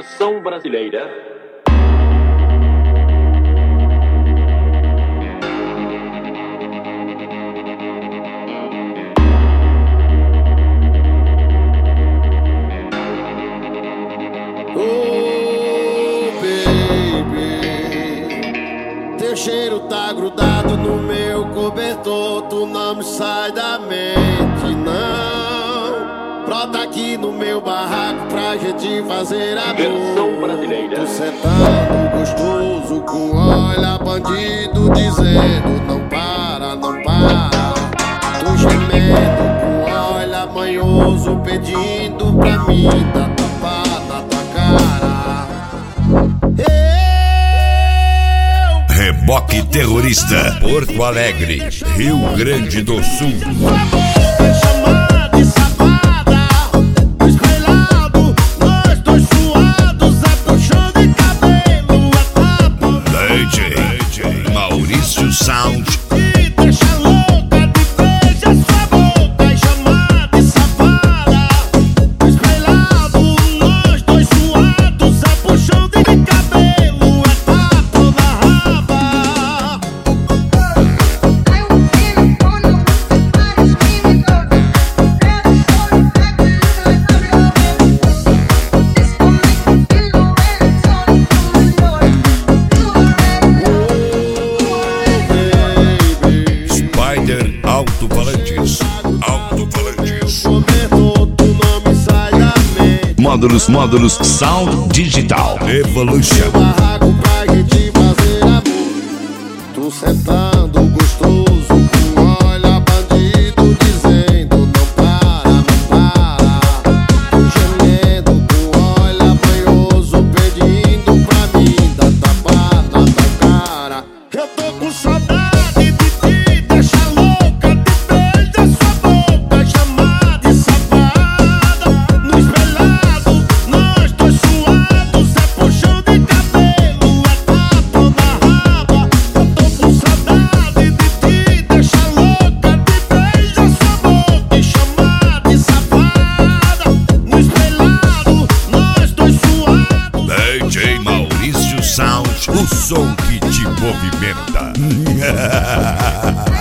Versão brasileira. Oh, baby, teu cheiro tá grudado no meu cobertor. Tu não me sai da mente, não. Brota aqui no meu barraco pra gente fazer amor. Versão brasileira. Tu sentando gostoso com olha bandido dizendo não para, não para. Tu gemendo com olha manhoso pedindo pra mim dar tapada na tua cara. Reboque Terrorista, Porto Alegre, Rio Grande do Sul. DJ Maurício Sound. Módulos Sound Digital Evolution. Barraco pra gente fazer amor. Tu sentando gostoso com olha bandido dizendo não para, não para. Tu gemendo com olha manhoso pedindo pra mim dar tapada na tua cara. Eu tô com saudade de ti, deixa louca, te beija sua boca, chamar de safada. No espelhado nós dois suados, é puxão de cabelo, é tapa na raba. Eu tô com saudade de ti, deixa louca, te beija sua boca e chamar de safada. No espelhado nós dois suados. DJ Maurício Sound, o som que te movimenta.